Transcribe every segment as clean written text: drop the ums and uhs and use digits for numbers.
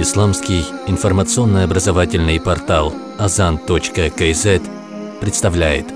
Исламский информационно-образовательный портал Azan.kz представляет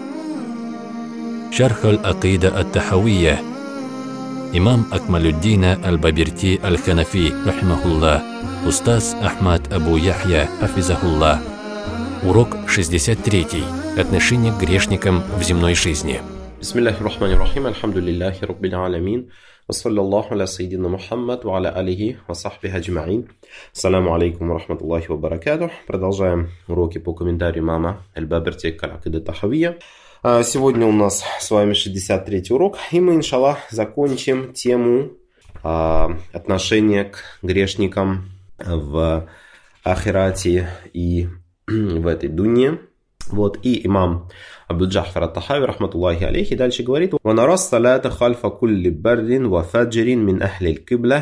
Шарх аль-Акида ат-Тахавия имам Акмалюддина аль-Бабирти аль-Ханафи, рахимахуллах, устаз Ахмад Абу Яхья, хафизахуллах. Урок 63. Отношение к грешникам в земной жизни. Бисмиллахи рахмани рахим, альхамдулиллахи раббил аламин, ва саллаллаху аля сайидина Мухаммад, ва аля алихи, ва сахбихи аджмаин. Ассаламу алейкум ва рахматуллахи ва баракатух. Продолжаем уроки по комментарию имама аль-Бабирти аль-Акида ат-Тахавия. Сегодня у нас с вами 63-й урок, и мы, иншаллах, закончим тему отношения к грешникам в ахирате и в этой дунье. Вот, и имам Абу Джафар ат-Тахави, рахматуллахи алейхи, дальше говорит: «Ванара салата хальфа кулли баррин ва фаджрин мин ахли аль-кибла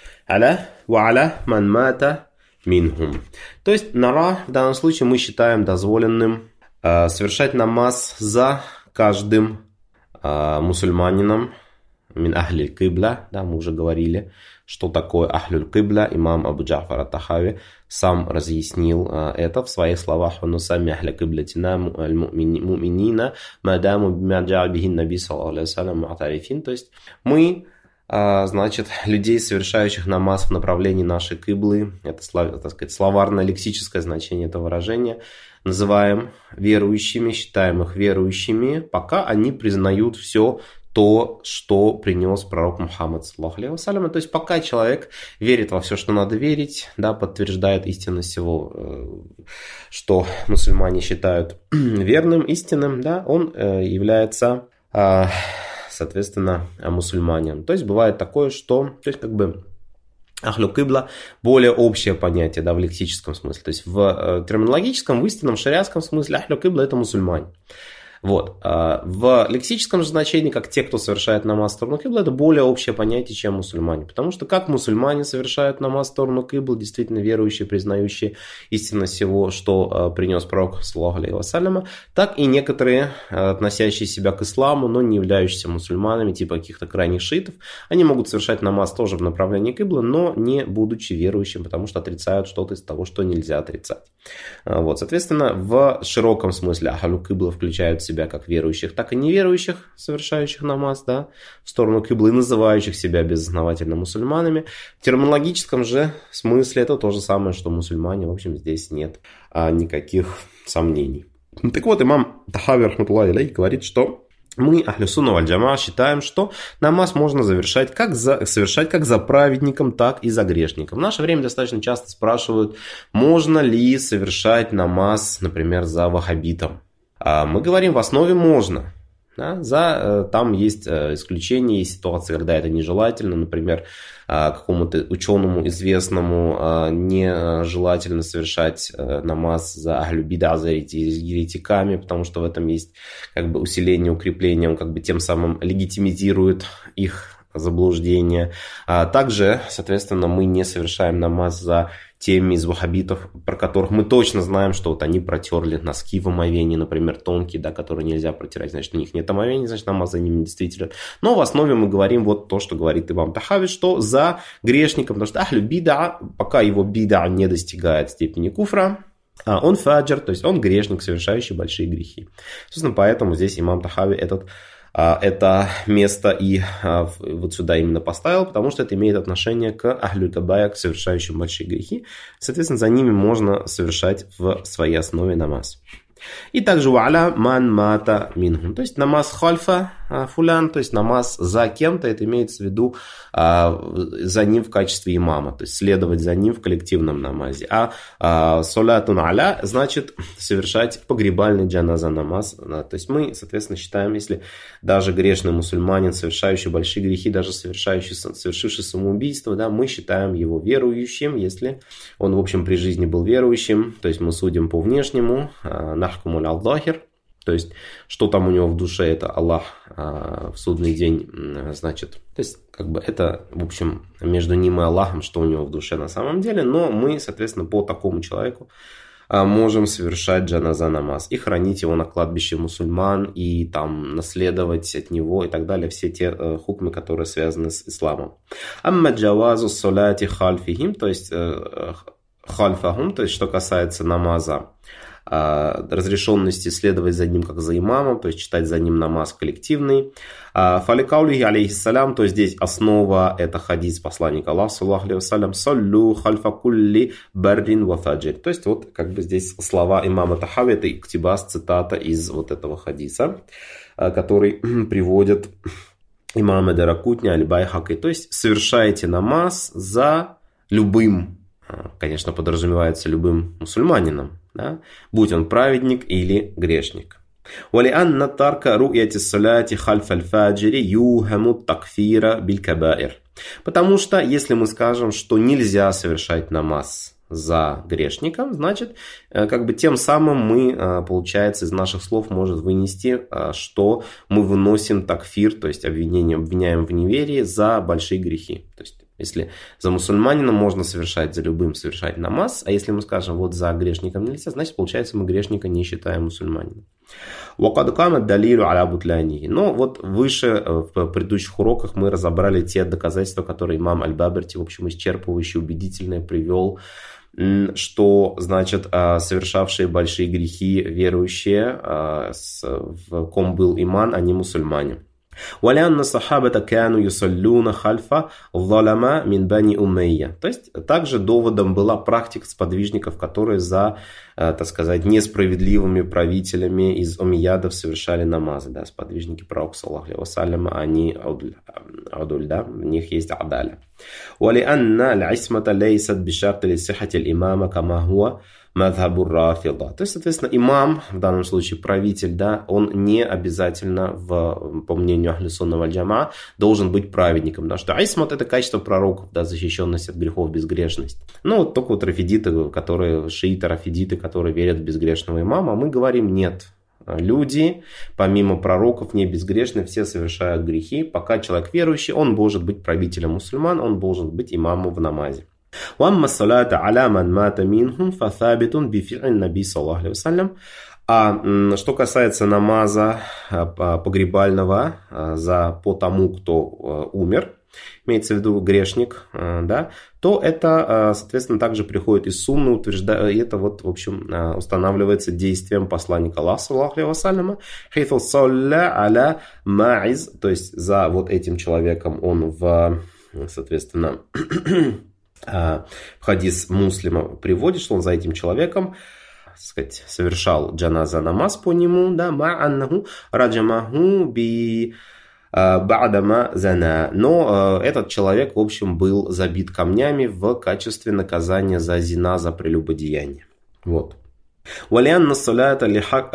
ва аля ман мата минхум». То есть, нара, в данном случае мы считаем дозволенным совершать намаз за каждым мусульманином мин ахли аль-кибла. Да, мы уже говорили, что такое ахлю аль-кибла. Имам Абу Джафар ат-Тахави сам разъяснил это в своих словах: «Нусами ахля киблатина муминина мадаму бимаджа бихин наби саллаллаху алейхи ва саллям му'тарифин». То есть мы, значит, людей, совершающих намаз в направлении нашей киблы, это, так сказать, словарно-лексическое значение этого выражения, называем верующими, считаем их верующими, пока они признают все то, что принес пророк Мухаммад, саллаллаху алейхи ва саллям. То есть пока человек верит во все, что надо верить, да, подтверждает истинность всего, что мусульмане считают верным, истинным, да, он является, соответственно, мусульманином. То есть бывает такое, что, то есть как бы ахлю кибла более общее понятие, да, в лексическом смысле. То есть в терминологическом, в истинном шариатском смысле ахлю кибла это мусульмане. Вот. В лексическом же значении, как те, кто совершает намаз в сторону киблы, это более общее понятие, чем мусульмане. Потому что как мусульмане совершают намаз в сторону киблы, действительно верующие, признающие истинность всего, что принес пророк, саллаллаху алейхи ва саллям, так и некоторые, относящие себя к исламу, но не являющиеся мусульманами, типа каких-то крайних шиитов, они могут совершать намаз тоже в направлении киблы, но не будучи верующим, потому что отрицают что-то из того, что нельзя отрицать. Вот. Соответственно, в широком смысле ахлю кибла включают в себя как верующих, так и неверующих, совершающих намаз, да, в сторону киблы, называющих себя безосновательно мусульманами. В терминологическом же смысле это то же самое, что мусульмане. В общем, здесь нет никаких сомнений. Так вот, имам Тахави, рахматуллахи алейхи, говорит, что мы, ахлю сунна валь джамаа, считаем, что намаз можно совершать как за праведником, так и за грешником. В наше время достаточно часто спрашивают, можно ли совершать намаз, например, за ваххабитом. Мы говорим, в основе можно. Да? Там есть исключения, есть ситуации, когда это нежелательно. Например, какому-то ученому известному нежелательно совершать намаз за ахлю бида, за еретиками, потому что в этом есть как бы усиление, укрепление, он как бы тем самым легитимизирует их заблуждение. Также, соответственно, мы не совершаем намаз за теми из ваххабитов, про которых мы точно знаем, что вот они протерли носки в омовении, например, тонкие, да, которые нельзя протирать, значит, у них нет омовения, значит, намаз за ними действительно. Но в основе мы говорим вот то, что говорит имам Тахави, что за грешником, потому что ахлю бида, пока его бида не достигает степени куфра, он фаджр, то есть он грешник, совершающий большие грехи. Собственно, поэтому здесь имам Тахави это место и вот сюда именно поставил, потому что это имеет отношение к ахлю кабая, к совершающим большие грехи. Соответственно, за ними можно совершать в своей основе намаз. И также ва'аля ман мата минхум, то есть намаз хальфа фулян, то есть намаз за кем-то, это имеется в виду за ним в качестве имама, то есть следовать за ним в коллективном намазе. А солятун аля значит совершать погребальный джаназа намаз. То есть мы, соответственно, считаем, если даже грешный мусульманин, совершающий большие грехи, даже совершивший самоубийство, да, мы считаем его верующим, если он, в общем, при жизни был верующим, то есть мы судим по внешнему, нахкумуль аль-захир, то есть, что там у него в душе, это Аллах в судный день, значит, то есть, как бы это, в общем, между ним и Аллахом, что у него в душе на самом деле, но мы, соответственно, по такому человеку можем совершать джаназа намаз и хранить его на кладбище мусульман, и там наследовать от него и так далее, все те хукмы, которые связаны с исламом. Амма джавазу соляти хальфихим, то есть хальфахум, то есть что касается намаза, разрешенности следовать за ним как за имамом, то есть читать за ним намаз коллективный. Фаликаулихи алейхиссалям, то есть здесь основа, это хадис посланника Аллаха, саллаху алейхи вассалям, саллю хальфа кулли баррин ва фаджир. То есть вот как бы здесь слова имама Тахави, это иктибас, цитата из вот этого хадиса, который приводит имама Даракутни, аль-Байхаки. То есть совершайте намаз за любым, конечно, подразумевается любым мусульманином, да? Будь он праведник или грешник. وَلِأَنَّ تَرْكَ رُؤْيَةِ الصَّلَاةِ خَلْفَ الْفَاجِرِ يُوهَمُ التَّكْفِيرَ بِالْكَبَائِرِ. Потому что, если мы скажем, что нельзя совершать намаз за грешником, значит, как бы тем самым мы, получается, из наших слов может вынести, что мы выносим такфир, то есть обвиняем в неверии за большие грехи. То есть, если за мусульманином можно совершать, за любым совершать намаз, а если мы скажем, вот за грешником нельзя, значит, получается, мы грешника не считаем мусульманином. Но вот выше, в предыдущих уроках, мы разобрали те доказательства, которые имам Аль-Баберти, в общем, исчерпывающе, убедительно привел, что, значит, совершавшие большие грехи верующие, в ком был иман, они мусульмане. وَلِأَنَّ الصَّحَابَةَ كَانُوا يُصَلُّونَ خَلْفَ الظَّلَمَةِ مِنْ بَنِي أُمَيَّةَ. То есть, также доводом была практика сподвижников, которые за, так сказать, несправедливыми правителями из умейядов совершали намазы. Да, сподвижники пророка, саллаху алейхи вассалям, они адуль, да, в них есть адаля. وَلِأَنَّ الْعِسْمَةَ لَيْسَتْ بِشَرْطٍ لِصِحَّةِ الْإِمَامَ كَمَا هُوَ мадхабур рафида. То есть, соответственно, имам, в данном случае правитель, да, он не обязательно, по мнению Ахлю сунна валь джамаа, должен быть праведником. Потому что айсмат — это качество пророков, да, защищенность от грехов, безгрешность. Ну, вот только вот рафидиты, шииты, рафидиты, которые верят в безгрешного имама, а мы говорим нет. Люди, помимо пророков, не безгрешны, все совершают грехи. Пока человек верующий, он может быть правителем мусульман, он должен быть имамом в намазе. وَأَمَّا الصَّلَاةَ عَلَى مَنْ مَاتَ مِنْهُمْ فَثَابِتٌ بِفِعْلِ النَّبِيِّ صَلَّى اللَّهُ عَلَيْهِ وَسَلَّمَ. А что касается намаза погребального по тому, кто умер, имеется в виду грешник, да, то это, соответственно, также приходит из сунны, и это вот, в общем, устанавливается действием посланника Аллаха, саллаллаху алейхи вассаляма, хайфу салля аля ма'iз, то есть за вот этим человеком он соответственно, хадис Муслима приводит, что он за этим человеком, так сказать, совершал джаназа намаз по нему, да, ма'аннаху раджамаху би ба'дама зана. Но этот человек, в общем, был забит камнями в качестве наказания за зина, за прелюбодеяние. Вот. Валианна салята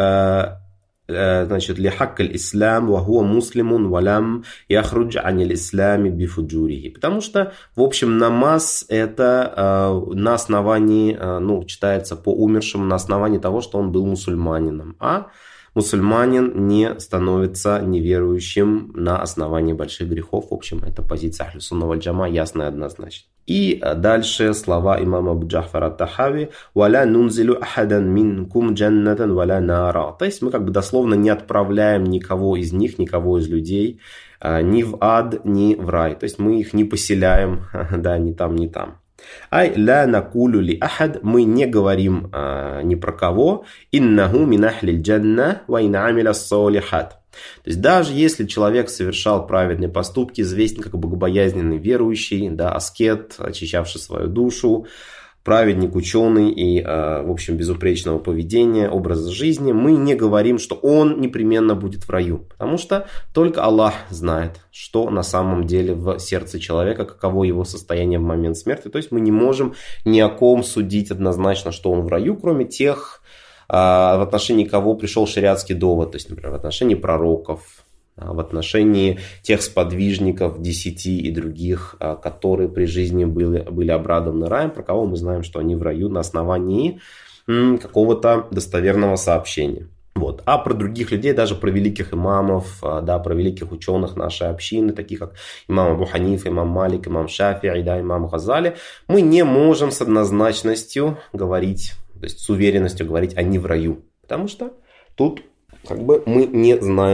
значит, лихак аль-ислам ва хуа муслимун валям яхруджа аниль ислами бифуджурихи. Потому что, в общем, намаз это на основании, читается по умершему на основании того, что он был мусульманином. А мусульманин не становится неверующим на основании больших грехов. В общем, это позиция Ахлю сунна валь джамаа ясная и однозначно. И дальше слова имама Абу Джафар ат-Тахави: «Валя нунзилу ахадан минкум джаннатан валя нара». То есть мы как бы дословно не отправляем никого из них, никого из людей ни в ад, ни в рай. То есть мы их не поселяем, да, ни там, ни там. Ай ла накулю ли ахад, мы не говорим ни про кого. Иннаху мин ахлиль джанна ва ин амиля ссалихат. То есть даже если человек совершал праведные поступки, известен как богобоязненный верующий, да, аскет, очищавший свою душу, праведник, ученый и, в общем, безупречного поведения, образа жизни, мы не говорим, что он непременно будет в раю. Потому что только Аллах знает, что на самом деле в сердце человека, каково его состояние в момент смерти. То есть мы не можем ни о ком судить однозначно, что он в раю, кроме тех, в отношении кого пришел шариатский довод, то есть, например, в отношении пророков, в отношении тех сподвижников 10 и других, которые при жизни были обрадованы раем, про кого мы знаем, что они в раю на основании какого-то достоверного сообщения. Вот. А про других людей, даже про великих имамов, да, про великих ученых нашей общины, таких как имам Абу Ханиф, имам Малик, имам Шафи'и, да, имам Газали, мы не можем с однозначностью говорить, то есть с уверенностью говорить, они в раю. Потому что тут как бы мы не знаем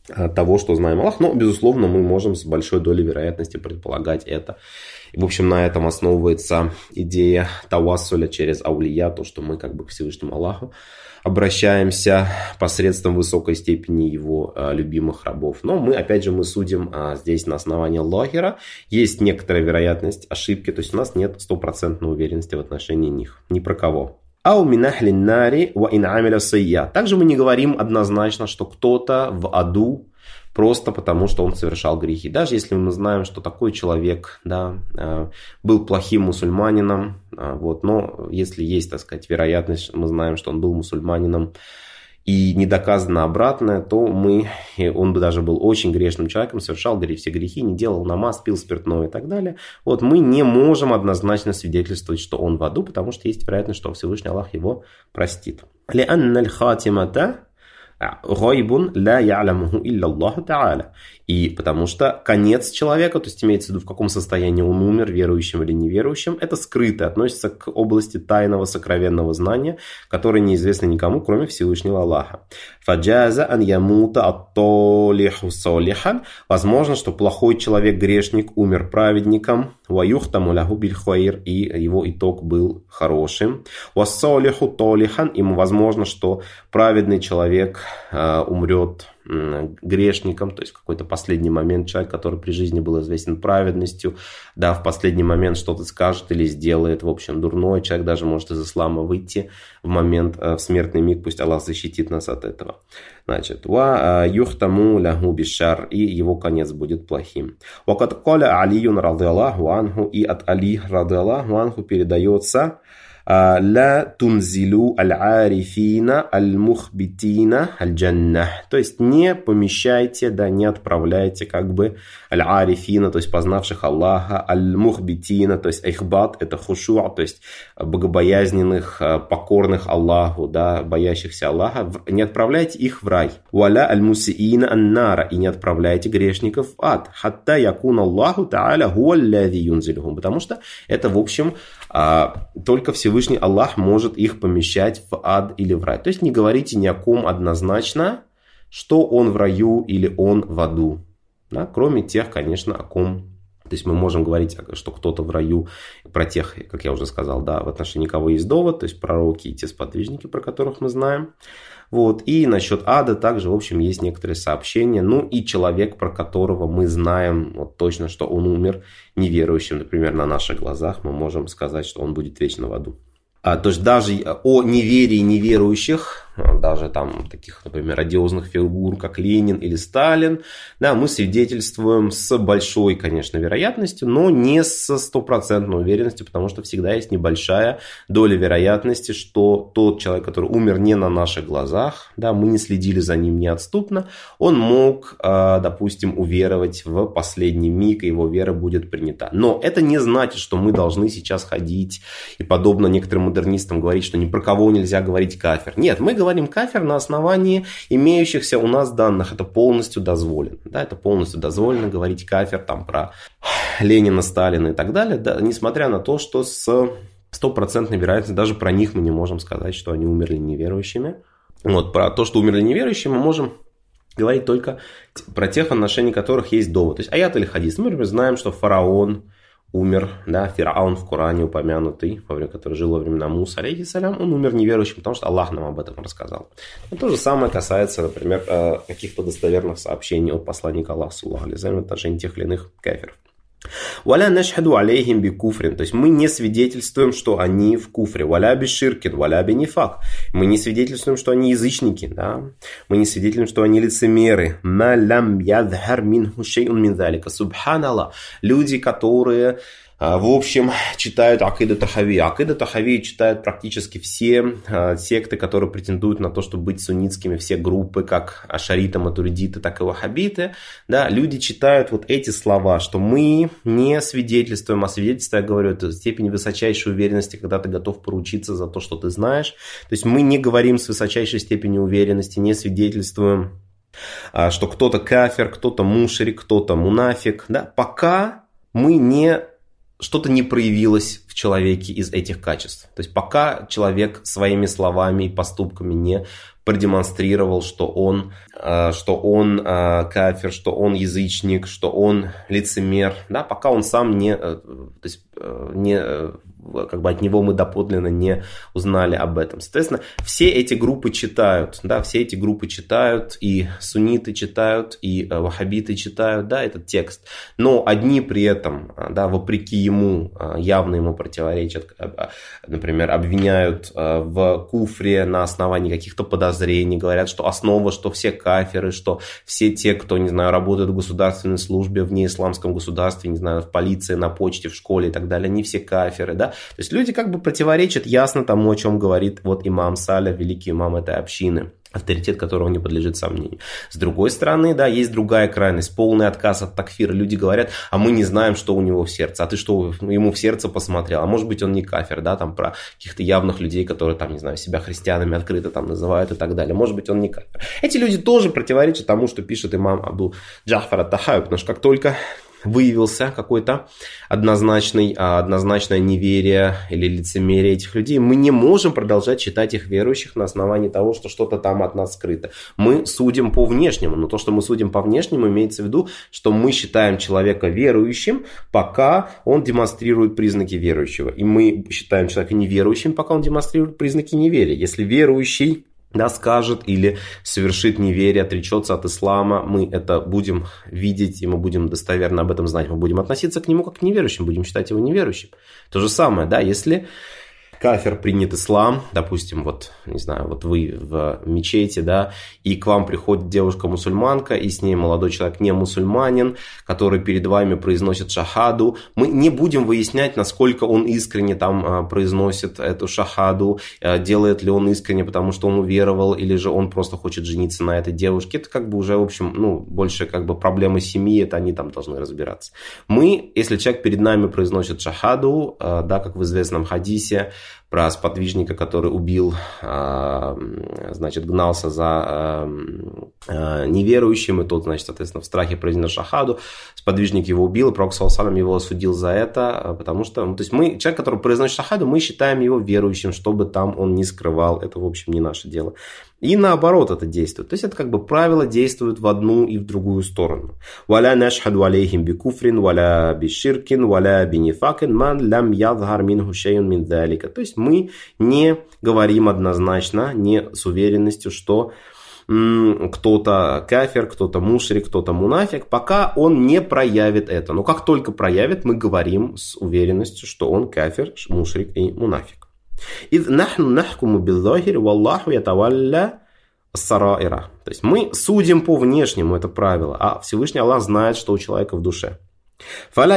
того, что знаем Аллах. Но, безусловно, мы можем с большой долей вероятности предполагать это. И, в общем, на этом основывается идея тавассуля через аулия, то, что мы как бы к Всевышнему Аллаху обращаемся посредством высокой степени его любимых рабов. Но мы, опять же, мы судим здесь на основании лохира. Есть некоторая вероятность ошибки, то есть у нас нет стопроцентной уверенности в отношении них. Ни про кого. Также мы не говорим однозначно, что кто-то в аду просто потому, что он совершал грехи. Даже если мы знаем, что такой человек, да, был плохим мусульманином, вот, но если есть, так сказать, вероятность, мы знаем, что он был мусульманином, и не доказано обратное, то он бы даже был очень грешным человеком, совершал все грехи, не делал намаз, пил спиртное и так далее. Вот мы не можем однозначно свидетельствовать, что он в аду, потому что есть вероятность, что Всевышний Аллах его простит. И потому что конец человека, то есть имеется в виду, в каком состоянии он умер, верующим или неверующим, это скрыто, относится к области тайного сокровенного знания, которое неизвестно никому, кроме Всевышнего Аллаха. Возможно, что плохой человек, грешник, умер праведником, и его итог был хорошим. И возможно, что праведный человек умрет грешником, то есть в какой-то последний момент человек, который при жизни был известен праведностью, да, в последний момент что-то скажет или сделает, в общем, дурное, человек даже может из ислама выйти в смертный миг, пусть Аллах защитит нас от этого. Значит, юхтаму лаху бишар, и его конец будет плохим. Вакат каля Алиюн радиаллаху анху, и от Али радиаллаху анху передается: ла тунзилу аль-арифина аль-мухбитина аль-джанна. То есть не помещайте, да, не отправляйте как бы аль-арифина, то есть познавших Аллаха, аль-мухбитина, то есть ихбат, это хушуа, то есть богобоязненных, покорных Аллаху, да, боящихся Аллаха, не отправляйте их в рай. Валя аль-мусиина ан-нара, и не отправляйте грешников в ад. Хатта якун Аллаху та'аля хуа аллади юнзилюхум, потому что это, в общем, только Всевышний Аллах может их помещать в ад или в рай. То есть не говорите ни о ком однозначно, что он в раю или он в аду. Да? Кроме тех, конечно, о ком. То есть мы можем говорить, что кто-то в раю, про тех, как я уже сказал, да, в отношении кого есть довод, то есть пророки и те сподвижники, про которых мы знаем. Вот. И насчет ада также, в общем, есть некоторые сообщения. Ну и человек, про которого мы знаем вот точно, что он умер неверующим, например, на наших глазах, мы можем сказать, что он будет вечно в аду. То есть даже о неверии неверующих, даже там таких, например, одиозных фигур, как Ленин или Сталин, да, мы свидетельствуем с большой, конечно, вероятностью, но не с стопроцентной уверенностью, потому что всегда есть небольшая доля вероятности, что тот человек, который умер не на наших глазах, да, мы не следили за ним неотступно, он мог, допустим, уверовать в последний миг, и его вера будет принята. Но это не значит, что мы должны сейчас ходить и, подобно некоторым модернистам, говорить, что ни про кого нельзя говорить кафир. Нет, мы говорим кафир на основании имеющихся у нас данных. Это полностью дозволено. Да, это полностью дозволено говорить кафир там, про Ленина, Сталина и так далее. Да, несмотря на то, что с стопроцентной вероятностью даже про них мы не можем сказать, что они умерли неверующими. Вот, про то, что умерли неверующими, мы можем говорить только про тех, в отношении которых есть довод. То есть аят или хадис. Мы, например, знаем, что фараон умер, да, Фираун в Коране упомянутый, который жил во времена Муса, алейхиссалям, он умер неверующим, потому что Аллах нам об этом рассказал. И то же самое касается, например, каких-то достоверных сообщений от посланника Аллаха, саллаллаху алейхи ва саллям, в отношении тех или иных кафиров. Валя нашхаду алейхим би куфрин, то есть мы не свидетельствуем, что они в куфре. Валя би ширкин, валя би нифак. Мы не свидетельствуем, что они язычники, да? Мы не свидетельствуем, что они лицемеры. Ма лам ядхар минху шейун мин залика. Субханаллах. Люди, которые, в общем, читают акида тахави. Акида тахави читают практически все секты, которые претендуют на то, чтобы быть суннитскими, все группы, как ашариты, матуридиты, так и ваххабиты. Да, люди читают вот эти слова, что мы не свидетельствуем, а свидетельство, я говорю, это степень высочайшей уверенности, когда ты готов поручиться за то, что ты знаешь. То есть мы не говорим с высочайшей степенью уверенности, не свидетельствуем, что кто-то кафир, кто-то мушрик, кто-то мунафик. Да, пока что-то не проявилось в человеке из этих качеств. То есть пока человек своими словами и поступками не продемонстрировал, что он кафир, что он язычник, что он лицемер, да, пока он сам как бы от него мы доподлинно не узнали об этом. Соответственно, все эти группы читают, и сунниты читают, и ваххабиты читают, да, этот текст. Но одни при этом, да, вопреки ему, явно ему противоречат, например, обвиняют в куфре на основании каких-то подозрений, говорят, что основа, что все кафиры, что все те, кто, не знаю, работают в государственной службе, в неисламском государстве, не знаю, в полиции, на почте, в школе и так далее, не все кафиры, да. То есть люди как бы противоречат ясно тому, о чем говорит вот имам Салих, великий имам этой общины, авторитет которого не подлежит сомнению. С другой стороны, да, есть другая крайность, полный отказ от такфира. Люди говорят, а мы не знаем, что у него в сердце. А ты что, ему в сердце посмотрел? А может быть, он не кафир, да, там про каких-то явных людей, которые там, не знаю, себя христианами открыто там называют и так далее. Может быть, он не кафир. Эти люди тоже противоречат тому, что пишет имам Абу Джафар ат-Тахави, потому что как только выявился какое-то однозначное неверие или лицемерие этих людей, мы не можем продолжать считать их верующих на основании того, что что-то там от нас скрыто. Мы судим по внешнему, но то, что мы судим по внешнему, имеется в виду, что мы считаем человека верующим, пока он демонстрирует признаки верующего. И мы считаем человека неверующим, пока он демонстрирует признаки неверия. Если верующий, да, скажет или совершит неверие, отречется от ислама, мы это будем видеть, и мы будем достоверно об этом знать. Мы будем относиться к нему как к неверующим, будем считать его неверующим. То же самое, да, если кафир принят ислам, допустим, вот, не знаю, вот вы в мечети, да, и к вам приходит девушка-мусульманка, и с ней молодой человек не мусульманин, который перед вами произносит шахаду, мы не будем выяснять, насколько он искренне там произносит эту шахаду, делает ли он искренне, потому что он уверовал, или же он просто хочет жениться на этой девушке. Это как бы уже, в общем, больше как бы проблемы семьи, это они там должны разбираться. Мы, если человек перед нами произносит шахаду, да, как в известном хадисе, про сподвижника, который убил, значит, гнался за неверующим, и тот, значит, соответственно, в страхе произнес шахаду, сподвижник его убил, и Пророк саллаллаху алейхи ва саллям его осудил за это, потому что, то есть мы, человек, который произносит шахаду, мы считаем его верующим, что бы там он ни скрывал, это, в общем, не наше дело. И наоборот это действует. То есть это как бы правило действует в одну и в другую сторону. «Валя нашхаду алейхим бикуфрин, валя биширкин, валя бинифакин, ман лям ядхар минху шейун мин залика». То есть мы не говорим однозначно, не с уверенностью, что кто-то кафир, кто-то мушрик, кто-то мунафик, пока он не проявит это. Но как только проявит, мы говорим с уверенностью, что он кафир, мушрик и мунафик. То есть мы судим по внешнему, это правило, а Всевышний Аллах знает, что у человека в душе. Вот.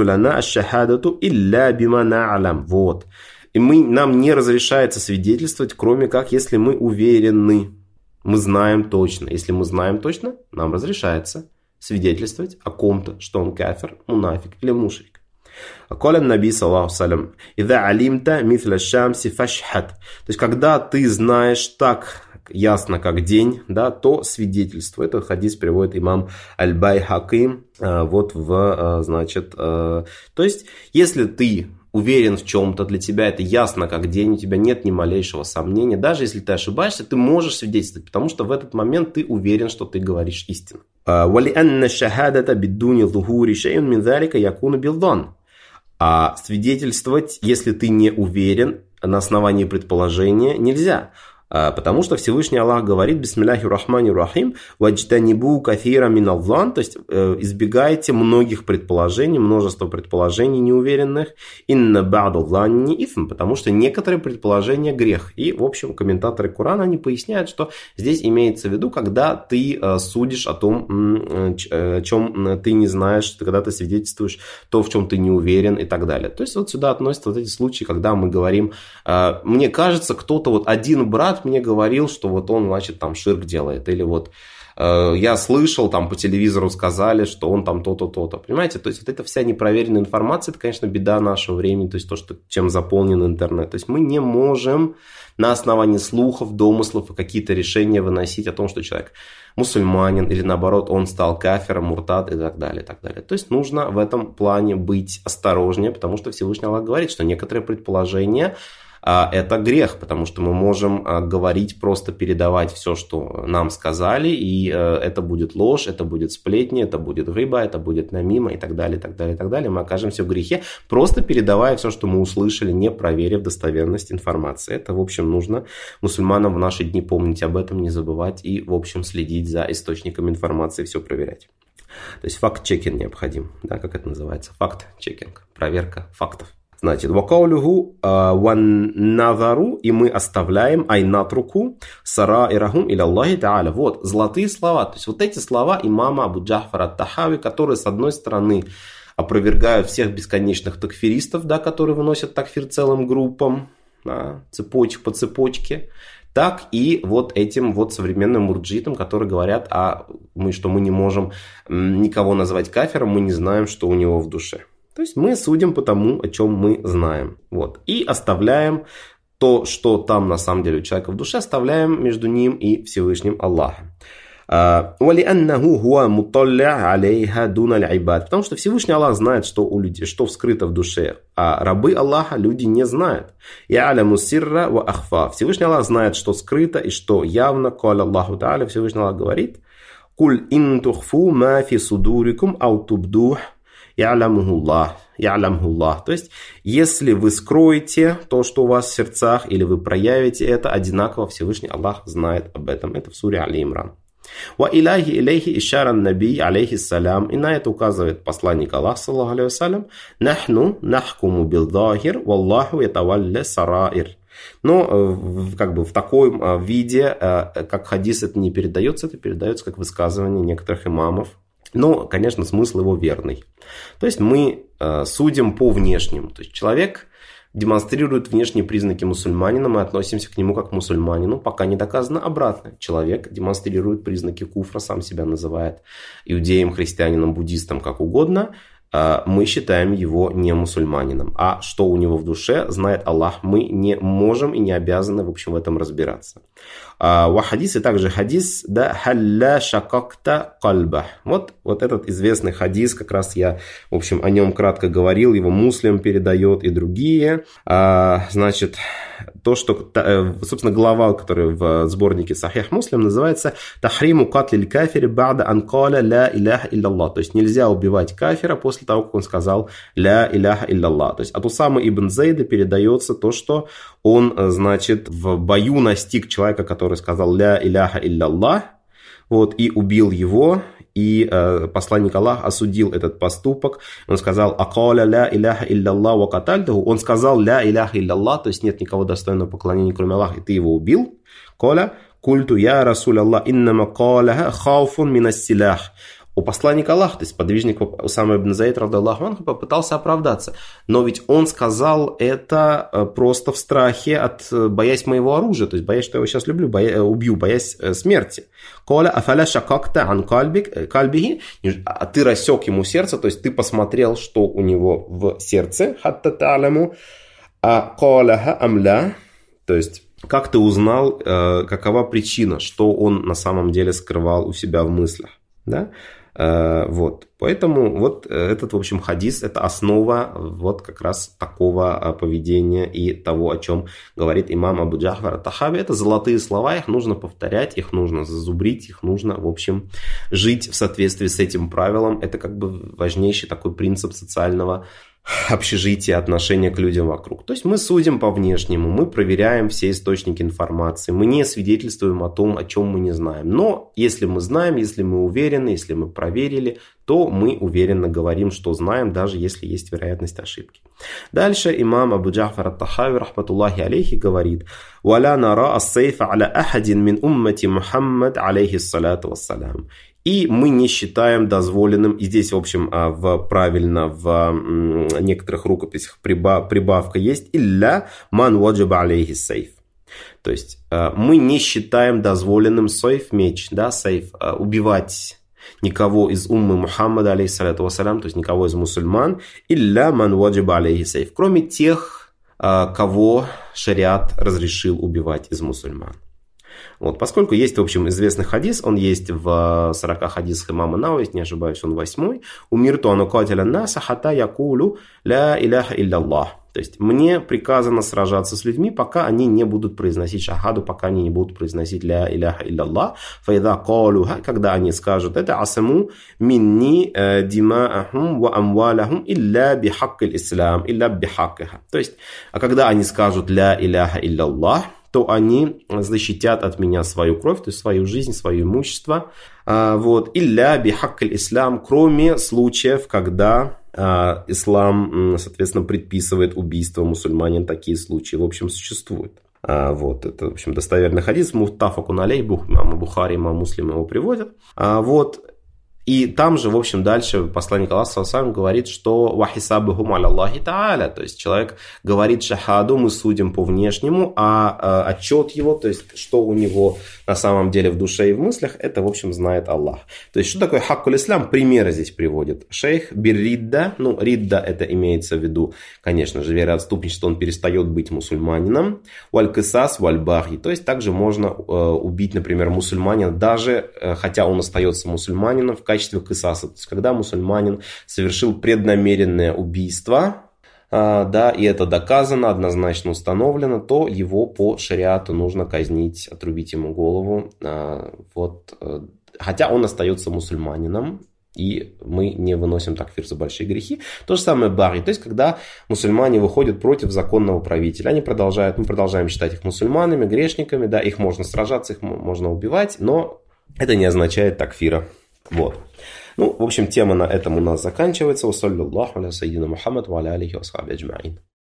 И нам не разрешается свидетельствовать, кроме как, если мы уверены, мы знаем точно. Если мы знаем точно, нам разрешается свидетельствовать о ком-то, что он кафир, мунафик или мушрик. Коля Наби саллаллаху салям, «Ида алимта митля шамси фашхат». То есть, когда ты знаешь так ясно, как день, да, то свидетельство. Этот хадис приводит имам Аль-Байхаки, вот значит, то есть, если ты уверен в чем-то, для тебя это ясно как день, у тебя нет ни малейшего сомнения, даже если ты ошибаешься, ты можешь свидетельствовать, потому что в этот момент ты уверен, что ты говоришь истину. А свидетельствовать, если ты не уверен, на основании предположения нельзя. Потому что Всевышний Аллах говорит: «Бисмилляхи рахмани рахим, ваджтанибу кафира миналлан», то есть избегайте многих предположений, множество предположений неуверенных, инна ба'далланни ифм, потому что некоторые предположения грех. И, в общем, комментаторы Корана, они поясняют, что здесь имеется в виду, когда ты судишь о том, о чем ты не знаешь, когда ты свидетельствуешь то, в чем ты не уверен и так далее. То есть вот сюда относятся вот эти случаи, когда мы говорим, мне кажется, кто-то, вот один брат мне говорил, что вот он, значит, там ширк делает, или вот я слышал, там по телевизору сказали, что он там то-то, то-то. Понимаете, то есть вот эта вся непроверенная информация, это, конечно, беда нашего времени, то есть то, что, чем заполнен интернет. То есть мы не можем на основании слухов, домыслов и какие-то решения выносить о том, что человек мусульманин, или наоборот, он стал кафиром, муртад и так далее, и так далее. То есть нужно в этом плане быть осторожнее, потому что Всевышний Аллах говорит, что некоторые предположения это грех, потому что мы можем говорить, просто передавать все, что нам сказали, и это будет ложь, это будет сплетни, это будет гиба, это будет намима и так далее, и так далее, и так далее. Мы окажемся в грехе, просто передавая все, что мы услышали, не проверив достоверность информации. Это, в общем, нужно мусульманам в наши дни помнить об этом, не забывать и, в общем, следить за источником информации, все проверять. То есть факт-чекинг необходим, да, как это называется, факт-чекинг, проверка фактов. Значит, вакаулюху ван-назару, и мы оставляем айнатруку сараирахум иля Аллахи та'аля. Вот, золотые слова. То есть, вот эти слова имама Абу Джафар ат-Тахави, которые, с одной стороны, опровергают всех бесконечных такфиристов, да, которые выносят такфир целым группам, да, цепочек по цепочке, так и вот этим вот современным мурджитам, которые говорят, что мы не можем никого назвать кафиром, мы не знаем, что у него в душе. То есть мы судим по тому, о чем мы знаем. Вот. И оставляем то, что там на самом деле у человека в душе, оставляем между ним и Всевышним Аллахом. Потому что Всевышний Аллах знает, что у людей, что вскрыто в душе, а рабы Аллаха люди не знают. Всевышний Аллах знает, что скрыто и что явно. Всевышний Аллах говорит: «Куль ин тухфу ма фи судурикум ау тубдух я'ламухуллах». То есть, если вы скроете то, что у вас в сердцах, или вы проявите это, одинаково Всевышний Аллах знает об этом. Это в суре Али-Имран. И на это указывает посланник Аллаха, саллаху алейхи вассалям: «Нахну нахкуму билзахир, валлаху ятавалля сараир». Но как бы в таком виде, как хадис, это не передается, это передается как высказывание некоторых имамов. Но, конечно, смысл его верный. То есть мы судим по внешнему. То есть человек демонстрирует внешние признаки мусульманина, мы относимся к нему как к мусульманину, пока не доказано обратное. Человек демонстрирует признаки куфра, сам себя называет иудеем, христианином, буддистом, как угодно. Мы считаем его не мусульманином. А что у него в душе, знает Аллах. Мы не можем и не обязаны, в общем, в этом разбираться. Хадис, и также хадис, да, халля шакакта кальба. Вот этот известный хадис, как раз я, в общем, о нем кратко говорил, его Муслим передает и другие. Значит, то, что, собственно, глава, которая в сборнике Сахих Муслим, называется «Тахриму катлиль кафири ба'да анкаля ля иляха илляллах». То есть нельзя убивать кафира после того, как он сказал «ля иляха илляллах». То есть от Усамы ибн Зейда передается то, что он, значит, в бою настиг человека, который сказал «ля иляха илляллах», вот, и убил его. И посланник Аллаха осудил этот поступок. Он сказал: «Акаля ля иляха илляллах ва катальтаху». Он сказал «ля иляха илляллах», то есть нет никого достойного поклонения, кроме Аллаха, и ты его убил. «Коля культу я расуль Аллах иннама каляха хауфун минас силях». У посланника Аллаха, то есть подвижник Усама ибн Заид, радаллаху анху, попытался оправдаться. Но ведь он сказал это просто в страхе, боясь моего оружия, то есть боясь, что я его сейчас убью, боясь смерти. «Коля афаля шакакта ан кальбихи». А ты рассек ему сердце, то есть ты посмотрел, что у него в сердце. «Хатта та'ламу акаляха амля». То есть как ты узнал, какова причина, что он на самом деле скрывал у себя в мыслях. Да? Вот. Поэтому вот этот, в общем, хадис – это основа вот как раз такого поведения и того, о чем говорит имам Абу Джафар ат-Тахави. Это золотые слова, их нужно повторять, их нужно зазубрить, их нужно, в общем, жить в соответствии с этим правилом. Это как бы важнейший такой принцип социального общежития, отношения к людям вокруг. То есть мы судим по внешнему, мы проверяем все источники информации, мы не свидетельствуем о том, о чем мы не знаем. Но если мы знаем, если мы уверены, если мы проверили, то мы уверенно говорим, что знаем, даже если есть вероятность ошибки. Дальше имам Абу Джафар ат-Тахави, рахматуллахи алейхи, говорит: «Валя нара ас-сейфа аля ахадин мин уммати Мухаммад, алейхиссалату вассалям». И мы не считаем дозволенным, и здесь, в общем, правильно в некоторых рукописях прибавка есть, «илля ман ваджаба алейхи сейф». То есть мы не считаем дозволенным сейф, меч, да, сейф, убивать никого из уммы Мухаммада, алейхиссалату вассалям, то есть никого из мусульман, «илля ман ваджаба алейхи сейф», кроме тех, кого шариат разрешил убивать из мусульман. Вот, поскольку есть, в общем, известный хадис, он есть в 40 хадисах имама Науи, если не ошибаюсь, он 8-й. «Умирту анукатиля наса хата якулу ля иляха илля-Аллах». То есть, мне приказано сражаться с людьми, пока они не будут произносить шахаду, пока они не будут произносить ля иляха илля-Аллах. Файда калуха, когда они скажут это, асаму минни димаахум ва амвалахум илля бихаккил ислам, илля бихаккиха. То есть, а когда они скажут ля иляха илля-Аллах, то они защитят от меня свою кровь, то есть свою жизнь, свое имущество. Вот. Илля бихаккиль ислам, кроме случаев, когда ислам, соответственно, предписывает убийство мусульманин. Такие случаи, в общем, существуют. Вот. Это, в общем, достоверный хадис. Муттафакун алейх, имам Бухари, имам Муслим его приводят. Вот. И там же, в общем, дальше посланник Аллаха сам говорит, что «вахисабухум аляллахи та'аля», то есть человек говорит шахаду, мы судим по внешнему, а отчет его, то есть что у него на самом деле в душе и в мыслях, это, в общем, знает Аллах. То есть что такое хаккуль ислам? Примеры здесь приводит шейх бир-ридда. Ну, ридда это имеется в виду, конечно же, вероотступничество, он перестает быть мусульманином. Валь-кисас, валь-баги, то есть также можно убить, например, мусульманина, даже хотя он остается мусульманином, в качестве кисаса. То есть, когда мусульманин совершил преднамеренное убийство, да, и это доказано, однозначно установлено, то его по шариату нужно казнить, отрубить ему голову. Вот. Хотя он остается мусульманином, и мы не выносим такфир за большие грехи. То же самое баги, то есть когда мусульмане выходят против законного правителя, мы продолжаем считать их мусульманами, грешниками, да, их можно сражаться, их можно убивать, но это не означает такфира. Вот. Ну, в общем, тема на этом у нас заканчивается. Вассаллаллаху аля сайидина Мухаммад ва аля алихи ва асхаби аджмаин.